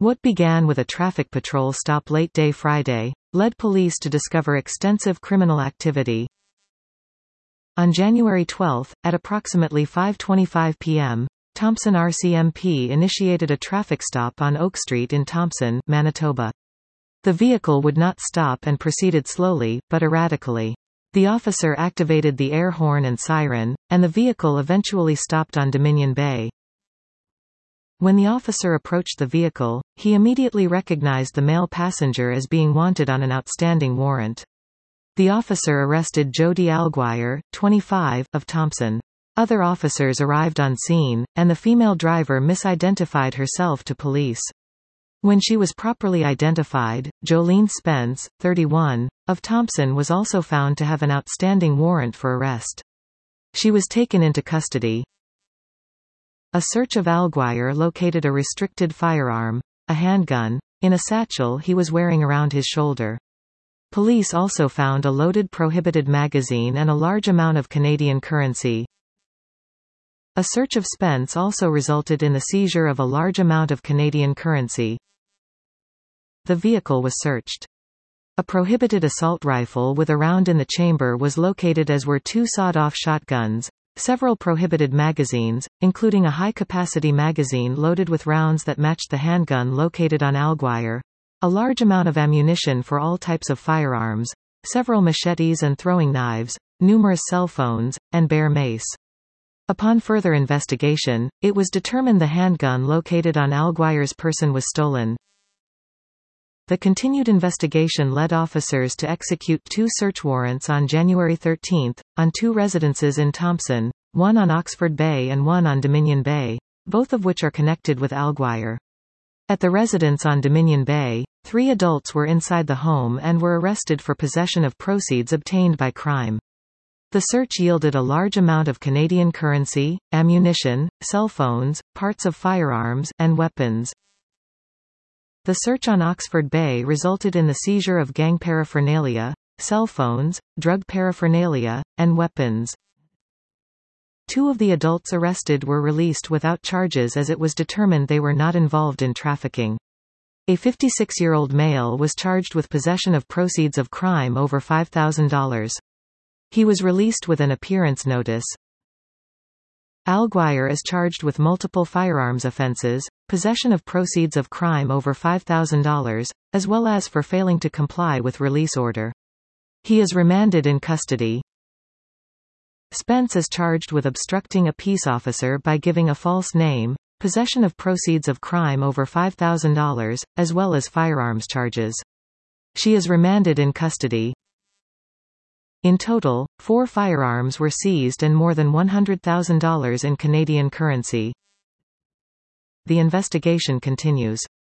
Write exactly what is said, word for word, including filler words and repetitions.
What began with a traffic patrol stop late day Friday, led police to discover extensive criminal activity. On January twelfth, at approximately five twenty-five p m, Thompson R C M P initiated a traffic stop on Oak Street in Thompson, Manitoba. The vehicle would not stop and proceeded slowly, but erratically. The officer activated the air horn and siren, and the vehicle eventually stopped on Dominion Bay. When the officer approached the vehicle, he immediately recognized the male passenger as being wanted on an outstanding warrant. The officer arrested Jody Alguire, twenty-five, of Thompson. Other officers arrived on scene, and the female driver misidentified herself to police. When she was properly identified, Jolene Spence, thirty-one, of Thompson was also found to have an outstanding warrant for arrest. She was taken into custody. A search of Alguire located a restricted firearm, a handgun, in a satchel he was wearing around his shoulder. Police also found a loaded prohibited magazine and a large amount of Canadian currency. A search of Spence also resulted in the seizure of a large amount of Canadian currency. The vehicle was searched. A prohibited assault rifle with a round in the chamber was located, as were two sawed-off shotguns, several prohibited magazines, including a high-capacity magazine loaded with rounds that matched the handgun located on Alguire, a large amount of ammunition for all types of firearms, several machetes and throwing knives, numerous cell phones, and bear mace. Upon further investigation, it was determined the handgun located on Alguire's person was stolen. The continued investigation led officers to execute two search warrants on January thirteenth, on two residences in Thompson, one on Oxford Bay and one on Dominion Bay, both of which are connected with Alguire. At the residence on Dominion Bay, three adults were inside the home and were arrested for possession of proceeds obtained by crime. The search yielded a large amount of Canadian currency, ammunition, cell phones, parts of firearms, and weapons. The search on Oxford Bay resulted in the seizure of gang paraphernalia, cell phones, drug paraphernalia, and weapons. Two of the adults arrested were released without charges, as it was determined they were not involved in trafficking. A fifty-six-year-old male was charged with possession of proceeds of crime over five thousand dollars. He was released with an appearance notice. Alguire is charged with multiple firearms offenses, possession of proceeds of crime over five thousand dollars, as well as for failing to comply with release order. He is remanded in custody. Spence is charged with obstructing a peace officer by giving a false name, possession of proceeds of crime over five thousand dollars, as well as firearms charges. She is remanded in custody. In total, four firearms were seized and more than one hundred thousand dollars in Canadian currency. The investigation continues.